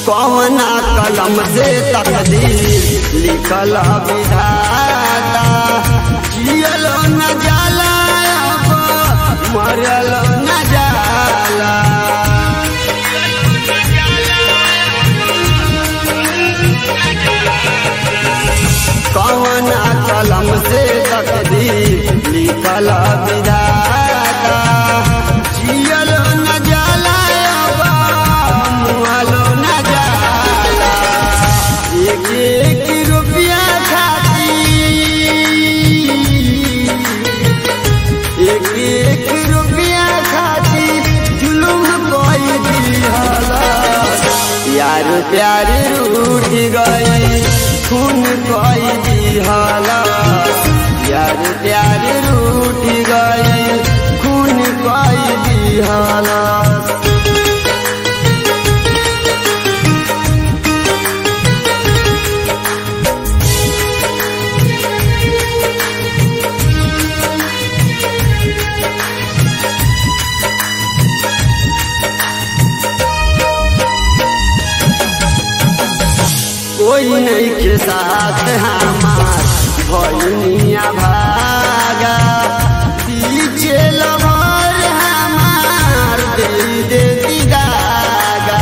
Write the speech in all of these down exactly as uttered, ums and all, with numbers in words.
कौना कलम से तकदीर लिखल विधाता, जियल न जाला मरल न जाला। कौना कलम से तकदीर लिखल विधाता, जियल न जाला मरल न जाला। एक एक रुपया खाती, एक एक रुपया खाती जुलूम कोई दिहला। यार प्यार रूठ गई खून कोई दिहला, यार प्यार रूठ गई खून कोई दिहला। कोई नहीं के साथ हमार भैनिया भागा, पीछे लवर हमार दे देती दागा।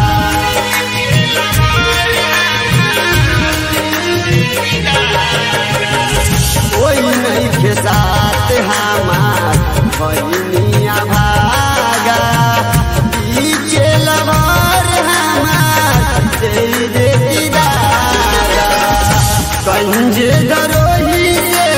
कोई नहीं के साथ हमार भैनिया भागा, पीछे लवर हमार दे देती दागा। कंज दरोही से,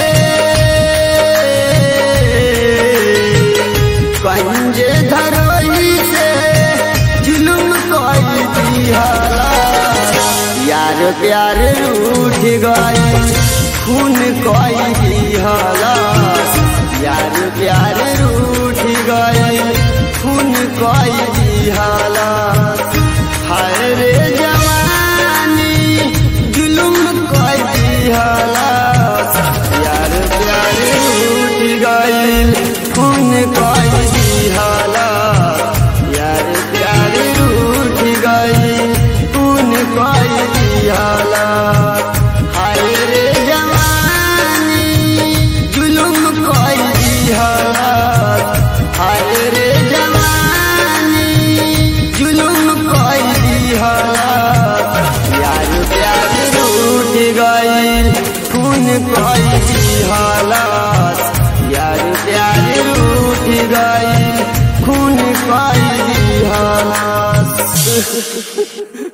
कंज धरोही से जुलुम कोई दिहला। यार प्यार रूठ गई खून कोई दिहला, यार प्यार रूठ गई खून कोई दिहला। हाय रे जवानी जुलुम कोई दिहला, यार प्यार रूठ गई खून कोई दिहला, यार प्यार रूठ गई खून कोई दिहला। हाय रे जवानी जुलुम कोई दिहला, हाय रे जवानी जुलुम कोई दिहला। यार प्यार रूठ गई खून कोई दिहला, यार प्यार रूठ गई खून कोई दिहला।